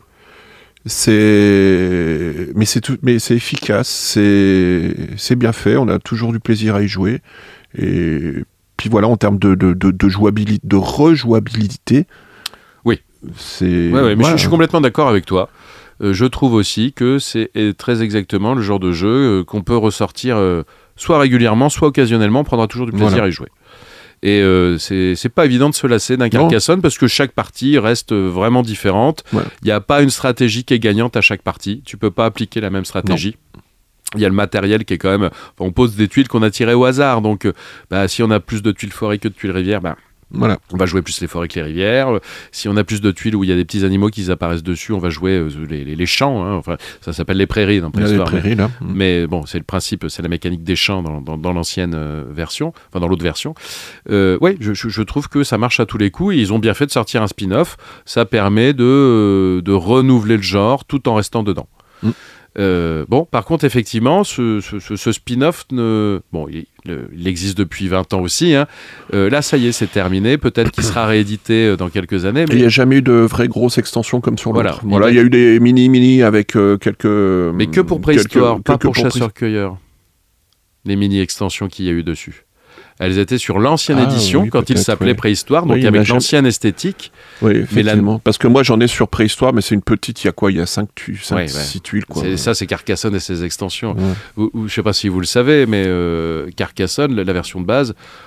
C'est, mais c'est tout, mais c'est efficace, c'est, c'est bien fait. On a toujours du plaisir à y jouer. Et puis voilà, en termes de, de, de, de jouabilité, de rejouabilité. Oui. C'est. Ouais, ouais, mais voilà. je, je suis complètement d'accord avec toi. Euh, je trouve aussi que c'est euh, très exactement le genre de jeu euh, qu'on peut ressortir euh, soit régulièrement, soit occasionnellement. On prendra toujours du plaisir Voilà. à y jouer. Et euh, c'est c'est pas évident de se lasser d'un Carcassonne parce que chaque partie reste euh, vraiment différente. Il Ouais. n'y a pas une stratégie qui est gagnante à chaque partie. Tu peux pas appliquer la même stratégie. Il y a le matériel qui est quand même... enfin, on pose des tuiles qu'on a tirées au hasard. Donc, euh, bah, si on a plus de tuiles forêt que de tuiles rivières, bah, Voilà. on va jouer plus les forêts que les rivières. Si on a plus de tuiles où il y a des petits animaux qui apparaissent dessus, on va jouer euh, les, les, les champs. Hein. Enfin, ça s'appelle les prairies dans Il y a des Préhistoire. mais- prairies, là. mais bon, c'est le principe, c'est la mécanique des champs dans, dans, dans l'ancienne euh, version, enfin dans l'autre version. Euh, oui, je, je, je trouve que ça marche à tous les coups et ils ont bien fait de sortir un spin-off. Ça permet de, euh, de renouveler le genre tout en restant dedans. Mm. Euh, bon, par contre, effectivement, ce, ce, ce- ce spin-off, ne... bon, il, le- il existe depuis vingt ans aussi. Hein. Euh, là, ça y est, c'est terminé. Peut-être qu'il sera réédité euh, dans quelques années. Et Mais... il n'y a jamais eu de vraie grosse extension comme sur Voilà. l'autre. Voilà, Il il y a eu des mini-mini avec euh, quelques. Mais que pour préhistoire, quelques- pas quelques pour pré- chasseur-cueilleur. Les mini-extensions qu'il y a eu dessus. Elles étaient sur l'ancienne Ah, édition, oui, quand il peut-être, s'appelait oui. Préhistoire, donc Oui, mais avec j'ai- l'ancienne esthétique. Oui, Mais la- effectivement. Parce que moi, j'en ai sur Préhistoire, mais c'est une petite. Il y a quoi? Il y a cinq tu... Ouais, ouais. six tuiles, quoi. C'est- ça, c'est Carcassonne et ses extensions. Ouais. Ou, ou, je ne sais pas si vous le savez, mais euh, Carcassonne, la, la version de base,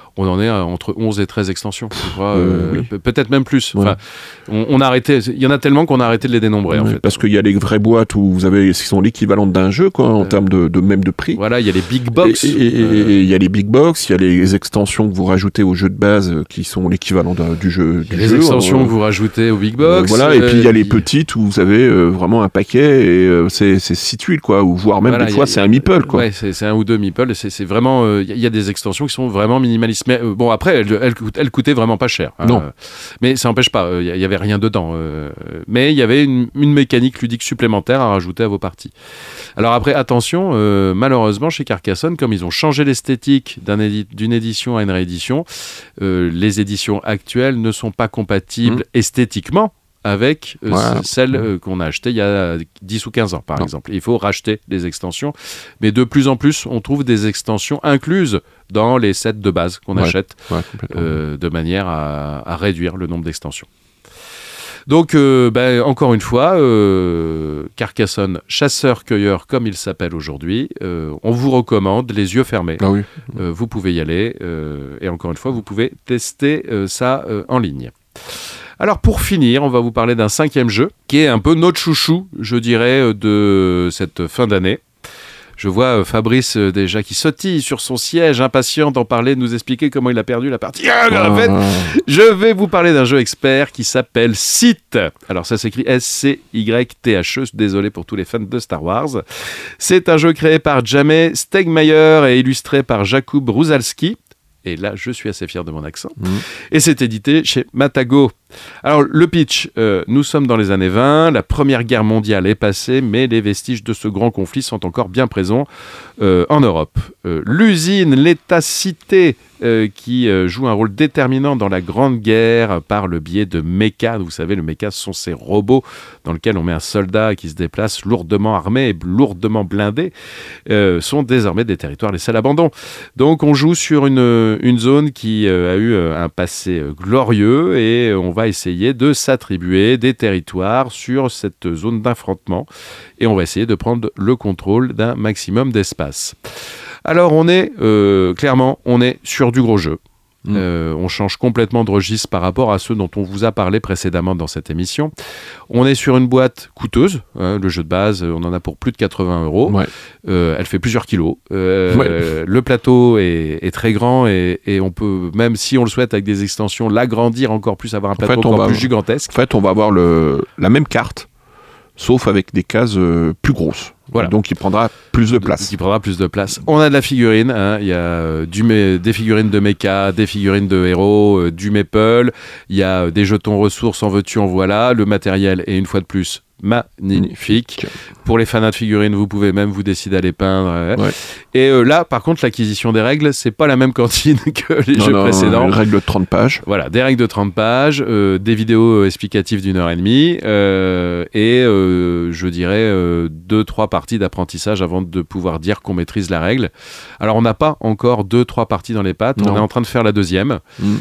on en est à entre onze et treize extensions, je crois, Euh, euh, oui. pe- peut-être même plus. Ouais. Enfin, on, on a arrêté, il y en a tellement qu'on a arrêté de les dénombrer en Ouais, fait. parce qu'il y a les vraies boîtes où vous avez, qui sont l'équivalent d'un jeu, quoi, en Euh, termes de, de même de prix. Voilà, il y a les big box. Et et- et- euh, et il y a les big box, il y a les extensions que vous rajoutez au jeu de base euh, qui sont l'équivalent d'un- du jeu. il y a du les jeu, extensions euh, que vous rajoutez au big euh, box. voilà, et puis il y a les euh, petites où vous avez euh, vraiment un paquet et euh, c'est c'est six tuiles, quoi, ou voire même Voilà, des y a- fois c'est un meeple, quoi. Ouais, c'est c'est un ou deux meeples. et C'est c'est vraiment. Il y, a- y a des extensions qui sont vraiment minimalistes. Mais euh, bon, après, elles, elles, coûtent- elles coûtaient vraiment pas cher. hein. Non. Mais ça n'empêche pas. Il y, y avait rien dedans. euh, mais il y avait une, une mécanique ludique supplémentaire à rajouter à vos parties. Alors après, attention. euh, malheureusement, chez Carcassonne, comme ils ont changé l'esthétique d'un édi- d'une édition à une réédition, euh, les éditions actuelles ne sont pas compatibles esthétiquement avec euh, Voilà. c- celles euh, qu'on a achetées il y a dix ou quinze ans, par Non. exemple. Il faut racheter les extensions. Mais de plus en plus, on trouve des extensions incluses dans les sets de base qu'on Ouais. achète Ouais, complètement. euh, de manière à, à réduire le nombre d'extensions. Donc, euh, ben, encore une fois, euh, Carcassonne, chasseur-cueilleur comme il s'appelle aujourd'hui, euh, on vous recommande les yeux fermés. Ah oui. Euh, vous pouvez y aller euh, et encore une fois, vous pouvez tester euh, ça euh, en ligne. Alors pour finir, on va vous parler d'un cinquième jeu qui est un peu notre chouchou, je dirais, euh, de cette fin d'année. Je vois euh, Fabrice euh, déjà qui sautille sur son siège, impatient d'en parler, de nous expliquer comment il a perdu la partie. Ah, en fait, Ah, je vais vous parler d'un jeu expert qui s'appelle Sith. Alors ça s'écrit S C Y T H E, désolé pour tous les fans de Star Wars. C'est un jeu créé par Jamey Stegmaier et illustré par Jakub Bruzalski. Et là, je suis assez fier de mon accent. Mhm. Et c'est édité chez Matago. Alors, le pitch, euh, nous sommes dans les années vingt, la Première Guerre mondiale est passée, mais les vestiges de ce grand conflit sont encore bien présents euh, en Europe. Euh, l'usine, l'État-cité, euh, qui euh, joue un rôle déterminant dans la Grande Guerre par le biais de mechas. Vous savez, le mecha, ce sont ces robots dans lesquels on met un soldat qui se déplace lourdement armé et lourdement blindé, euh, sont désormais des territoires laissés à l'abandon. Donc, on joue sur une, une zone qui euh, a eu euh, un passé euh, glorieux et on va essayer de s'attribuer des territoires sur cette zone d'affrontement et on va essayer de prendre le contrôle d'un maximum d'espace. Alors on est euh, clairement on est sur du gros jeu. Mmh. Euh, on change complètement de registre par rapport à ceux dont on vous a parlé précédemment dans cette émission. On est sur une boîte coûteuse, hein, le jeu de base, on en a pour plus de quatre-vingts euros. Ouais. Euh, elle fait plusieurs kilos. Euh, Ouais. euh, le plateau est, est très grand et, et on peut, même si on le souhaite avec des extensions, l'agrandir encore plus, avoir un plateau fait, on encore va- plus gigantesque. En fait, on va avoir le, la même carte, sauf avec des cases euh, plus grosses. Voilà. Donc, il prendra plus de place. Qui prendra plus de place. On a de la figurine, hein. Il y a euh, du mé- des figurines de mecha, des figurines de héros, euh, du maple, il y a euh, des jetons ressources, en veux-tu, en voilà. Le matériel est une fois de plus magnifique. Pour les fanats de figurines, vous pouvez même vous décider à les peindre. euh. Ouais. Et euh, là, par contre, l'acquisition des règles, c'est pas la même cantine que les Non, jeux non, précédents. Une règle de trente pages. Voilà, des règles de trente pages, euh, des vidéos euh, explicatives d'une heure et demie, euh, et euh, je dirais euh, deux, trois parties d'apprentissage avant de pouvoir dire qu'on maîtrise la règle. Alors, on n'a pas encore deux, trois parties dans les pattes, Non. on est en train de faire la deuxième. Mm.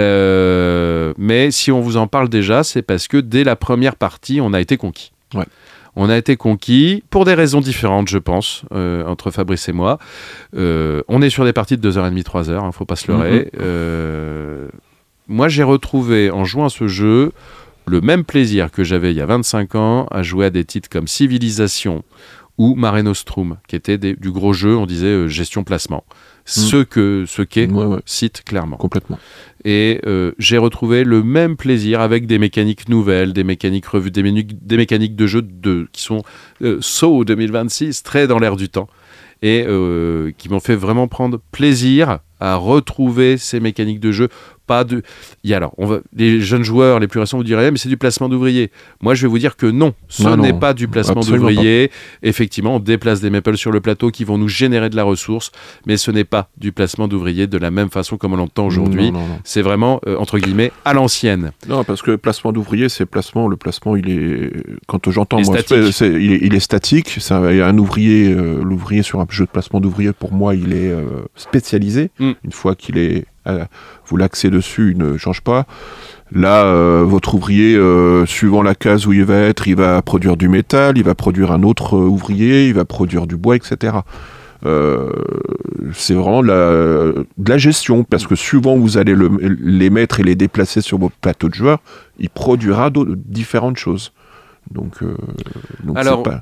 Euh, mais si on vous en parle déjà, c'est parce que dès la première partie, on a été conquis. Ouais. On a été conquis pour des raisons différentes, je pense, euh, entre Fabrice et moi. Euh, on est sur des parties de deux heures trente, trois heures, il ne faut pas se leurrer. Mhm. Euh, moi, j'ai retrouvé, en jouant à ce jeu, le même plaisir que j'avais il y a vingt-cinq ans à jouer à des titres comme Civilisation ou Mare Nostrum, qui étaient des- du gros jeu, on disait euh, gestion-placement. Ce que ce qu'est Ouais, ouais, Sith, clairement. complètement. Et euh, j'ai retrouvé le même plaisir avec des mécaniques nouvelles, des mécaniques revues, des, ménu- des mécaniques de jeu de, qui sont euh, saut deux mille vingt-six, très dans l'air du temps, et euh, qui m'ont fait vraiment prendre plaisir à retrouver ces mécaniques de jeu. Pas de... Il y a alors, on va... les jeunes joueurs, les plus récents vous diraient, mais c'est du placement d'ouvriers. Moi, je vais vous dire que non, ce Non, n'est non, pas du placement absolument d'ouvriers. Effectivement, on déplace des maples sur le plateau qui vont nous générer de la ressource, mais ce n'est pas du placement d'ouvriers de la même façon comme on l'entend aujourd'hui. Non, non, non. C'est vraiment, euh, entre guillemets, à l'ancienne. Non, parce que le placement d'ouvrier, c'est placement. Le placement, il est. Quand j'entends, Il est moi, statique. c'est- c'est- il, est, il est statique. Ça, il y a un ouvrier, euh, l'ouvrier sur un jeu de placement d'ouvrier, pour moi, il est euh, spécialisé. Mm. Une fois qu'il est, euh, vous l'axez dessus, il ne change pas. Là, euh, votre ouvrier, euh, suivant la case où il va être, il va produire du métal, il va produire un autre euh, ouvrier, il va produire du bois, et cetera. Euh, c'est vraiment de la, de la gestion, parce que souvent vous allez le, les mettre et les déplacer sur votre plateau de joueurs, il produira différentes choses. Donc, euh, donc Alors, c'est pas...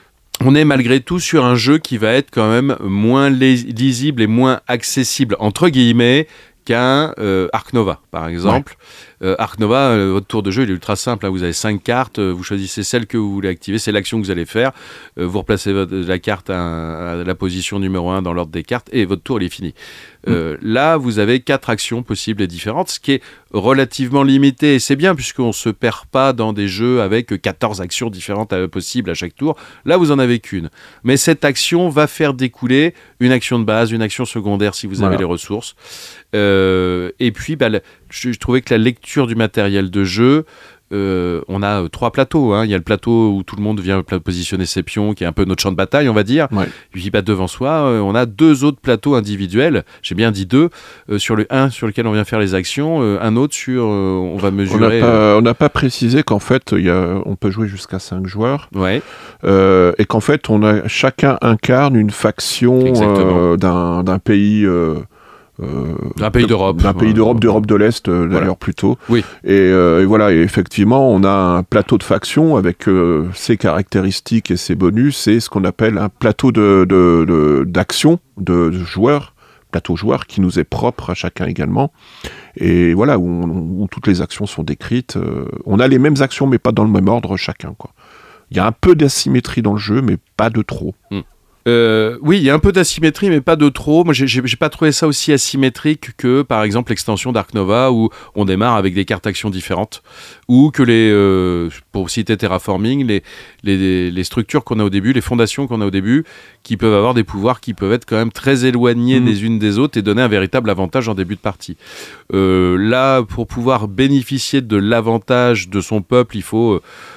on est malgré tout sur un jeu qui va être quand même moins lisible et moins accessible, entre guillemets, qu'un euh, Ark Nova, par exemple. Ouais. Euh, Ark Nova, euh, votre tour de jeu, il est ultra simple. Hein. Vous avez cinq cartes, euh, vous choisissez celle que vous voulez activer, c'est l'action que vous allez faire. Euh, vous replacez votre, la carte à, à la position numéro un dans l'ordre des cartes, et votre tour, il est fini. Euh, mmh. Là, vous avez quatre actions possibles et différentes, ce qui est relativement limité, et c'est bien, puisqu'on ne se perd pas dans des jeux avec quatorze actions différentes à, possibles à chaque tour. Là, vous en avez qu'une. Mais cette action va faire découler une action de base, une action secondaire, si vous avez voilà. les ressources. Euh, et puis, bah, je, je trouvais que la lecture du matériel de jeu, euh, on a euh, trois plateaux. Hein. Il y a le plateau où tout le monde vient positionner ses pions, qui est un peu notre champ de bataille, on va dire. Ouais. Et puis, bah, devant soi, euh, on a deux autres plateaux individuels. J'ai bien dit deux. Euh, sur le un sur lequel on vient faire les actions, euh, un autre sur euh, on va mesurer. On n'a pas, pas précisé qu'en fait, y a, on peut jouer jusqu'à cinq joueurs. Ouais. Euh, et qu'en fait, on a chacun incarne une faction euh, d'un, d'un pays. Euh, Euh, d'un pays d'Europe, d'un pays d'Europe, d'Europe de l'Est euh, d'ailleurs voilà. plutôt. Oui. Et, euh, et voilà, et effectivement, on a un plateau de faction avec euh, ses caractéristiques et ses bonus, et ce qu'on appelle un plateau de, de, de d'action de, de joueurs, plateau joueurs qui nous est propre à chacun également. Et voilà, où, on, où toutes les actions sont décrites. Euh, on a les mêmes actions, mais pas dans le même ordre chacun, quoi. Il y a un peu d'asymétrie dans le jeu, mais pas de trop. Mm. Euh, oui, il y a un peu d'asymétrie, mais pas de trop. Moi, j'ai, j'ai, j'ai pas trouvé ça aussi asymétrique que, par exemple, l'extension d'Ark Nova, où on démarre avec des cartes actions différentes, ou que les, euh, pour citer Terraforming, les, les, les structures qu'on a au début, les fondations qu'on a au début, qui peuvent avoir des pouvoirs qui peuvent être quand même très éloignés mmh. des unes des autres et donner un véritable avantage en début de partie. Euh, là, pour pouvoir bénéficier de l'avantage de son peuple, il faut...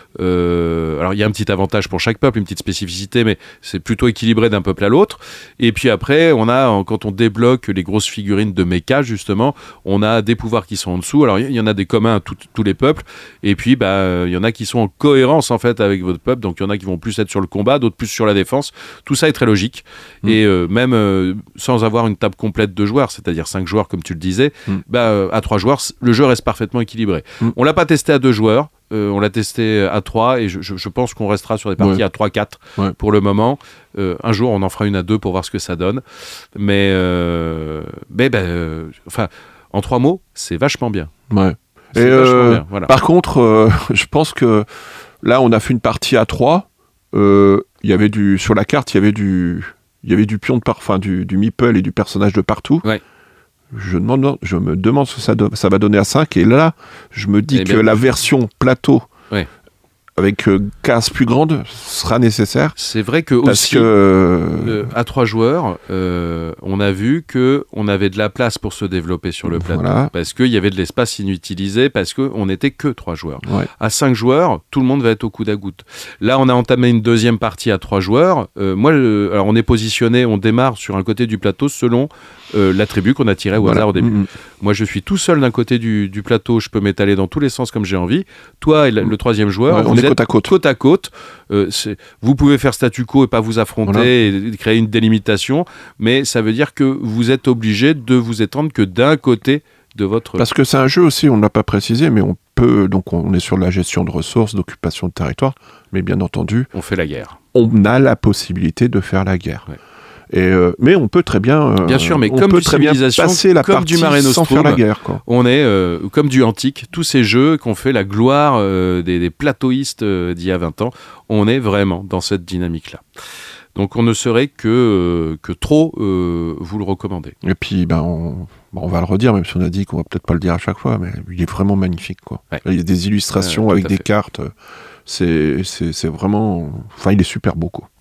Euh, alors il y a un petit avantage pour chaque peuple, une petite spécificité, mais c'est plutôt équilibré d'un peuple à l'autre. Et puis après, on a, quand on débloque les grosses figurines de méca, justement, on a des pouvoirs qui sont en dessous. Alors il y en a des communs à tout, tous les peuples, et puis bah il y en a qui sont en cohérence en fait avec votre peuple. Donc il y en a qui vont plus être sur le combat, d'autres plus sur la défense. Tout ça est très logique. Mmh. Et euh, même euh, sans avoir une table complète de joueurs, c'est-à-dire cinq joueurs comme tu le disais, mmh. bah euh, à trois joueurs, le jeu reste parfaitement équilibré. Mmh. On l'a pas testé à deux joueurs. Euh, on l'a testé à trois et je, je, je pense qu'on restera sur des parties ouais. à trois quatre ouais. pour le moment. Euh, un jour, on en fera une à deux pour voir ce que ça donne. Mais, euh, mais ben, euh, enfin, en trois mots, c'est vachement bien. Ouais. C'est et vachement euh, bien. Voilà. Par contre, euh, je pense que là, on a fait une partie à trois. Euh, y avait du, sur la carte, il y avait du, il y avait du pion de par, enfin, du, du meeple et du personnage de partout. Ouais. Je, demande, je me demande ce que ça, do- ça va donner à cinq, et là, je me dis eh que bien, la version plateau ouais. avec euh, case plus grande sera nécessaire. C'est vrai que parce aussi, que euh, à trois joueurs, euh, on a vu qu'on avait de la place pour se développer sur le plateau, voilà. parce qu'il y avait de l'espace inutilisé, parce qu'on n'était que trois joueurs. Ouais. À cinq joueurs, tout le monde va être au coude à goutte. Là, on a entamé une deuxième partie à trois joueurs. Euh, moi, euh, alors on est positionné, on démarre sur un côté du plateau selon Euh, l'attribut qu'on a tiré au voilà. hasard au début. Mmh. Moi, je suis tout seul d'un côté du, du plateau, je peux m'étaler dans tous les sens comme j'ai envie. Toi et le, le troisième joueur, ouais, vous on est êtes côte à côte. côte, à côte. Euh, c'est, vous pouvez faire statu quo et pas vous affronter voilà. et créer une délimitation, mais ça veut dire que vous êtes obligé de vous étendre que d'un côté de votre... Parce que c'est un jeu aussi, on ne l'a pas précisé, mais on peut, donc on est sur la gestion de ressources, d'occupation de territoire, mais bien entendu... On fait la guerre. On a la possibilité de faire la guerre. Ouais. Et euh, mais on peut très bien, euh, bien sûr, mais on comme peut du très bien passer la comme partie du Mare Nostrum, sans faire la guerre, quoi. On est euh, comme du Antique, tous ces jeux qu'on fait la gloire euh, des, des plateauistes euh, d'il y a vingt ans, on est vraiment dans cette dynamique-là. Donc on ne saurait que, euh, que trop euh, vous le recommander. Et puis ben on, bon, on va le redire, même si on a dit qu'on va peut-être pas le dire à chaque fois, mais il est vraiment magnifique, quoi. Ouais. Il y a des illustrations euh, avec des fait. cartes, c'est, c'est, c'est vraiment, enfin il est super beau, quoi.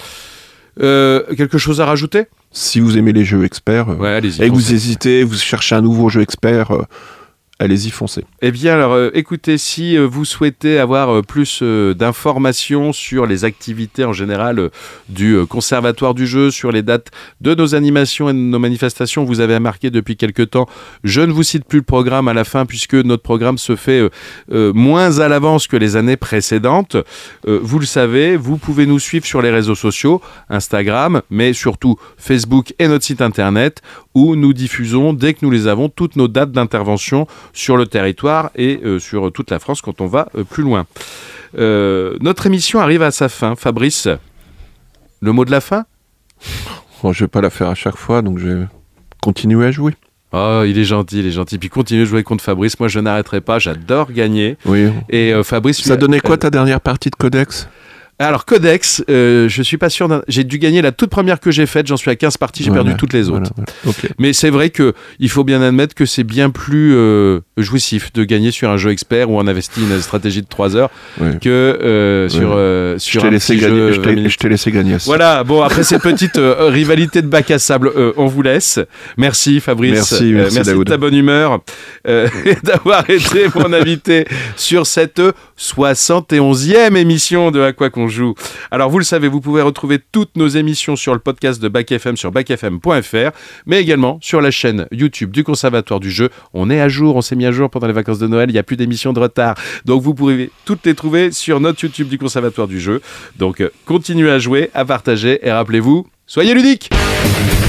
Euh, quelque chose à rajouter ? Si vous aimez les jeux experts, ouais, euh, et que vous hésitez, vous cherchez un nouveau jeu expert, euh, allez-y, foncez. Eh bien, alors, euh, écoutez, si euh, vous souhaitez avoir euh, plus euh, d'informations sur les activités en général euh, du euh, Conservatoire du jeu, sur les dates de nos animations et de nos manifestations, vous avez remarqué depuis quelque temps, je ne vous cite plus le programme à la fin puisque notre programme se fait euh, euh, moins à l'avance que les années précédentes. Euh, vous le savez, vous pouvez nous suivre sur les réseaux sociaux, Instagram, mais surtout Facebook et notre site internet où nous diffusons, dès que nous les avons, toutes nos dates d'intervention sur le territoire et euh, sur toute la France quand on va euh, plus loin. Euh, notre émission arrive à sa fin. Fabrice, le mot de la fin ? Bon, je vais pas la faire à chaque fois, donc je vais continuer à jouer. Oh, il est gentil, il est gentil. Puis continuez de jouer contre Fabrice. Moi, je n'arrêterai pas. J'adore gagner. Oui. Et euh, Fabrice... Ça lui, donnait quoi euh, ta dernière partie de Codex ? Alors, Codex, euh, je suis pas sûr. d'un- J'ai dû gagner la toute première que j'ai faite. J'en suis à quinze parties. J'ai Voilà, perdu toutes les autres. voilà, voilà. Ok. Mais c'est vrai que il faut bien admettre que c'est bien plus euh, jouissif de gagner sur un jeu expert où on investit une stratégie de trois heures Ouais. que euh, sur, Ouais. euh, Je sur t'ai un laissé petit gagner. jeu Je vingt t'ai- minutes. je t'ai laissé gagner. ça. Voilà, bon, après cette petite euh, rivalité de bac à sable, euh, on vous laisse. Merci Fabrice. Merci, Euh, merci, merci de Daoud. ta bonne humeur euh, et d'avoir été mon invité sur cette soixante et onzième émission de À quoi qu'on joue. Alors vous le savez, vous pouvez retrouver toutes nos émissions sur le podcast de Bac F M sur bac f m point f r, mais également sur la chaîne YouTube du Conservatoire du jeu. On est à jour, on s'est mis à jour pendant les vacances de Noël, il n'y a plus d'émissions de retard. Donc vous pourrez toutes les trouver sur notre YouTube du Conservatoire du jeu. Donc euh, continuez à jouer, à partager et rappelez-vous, soyez ludiques!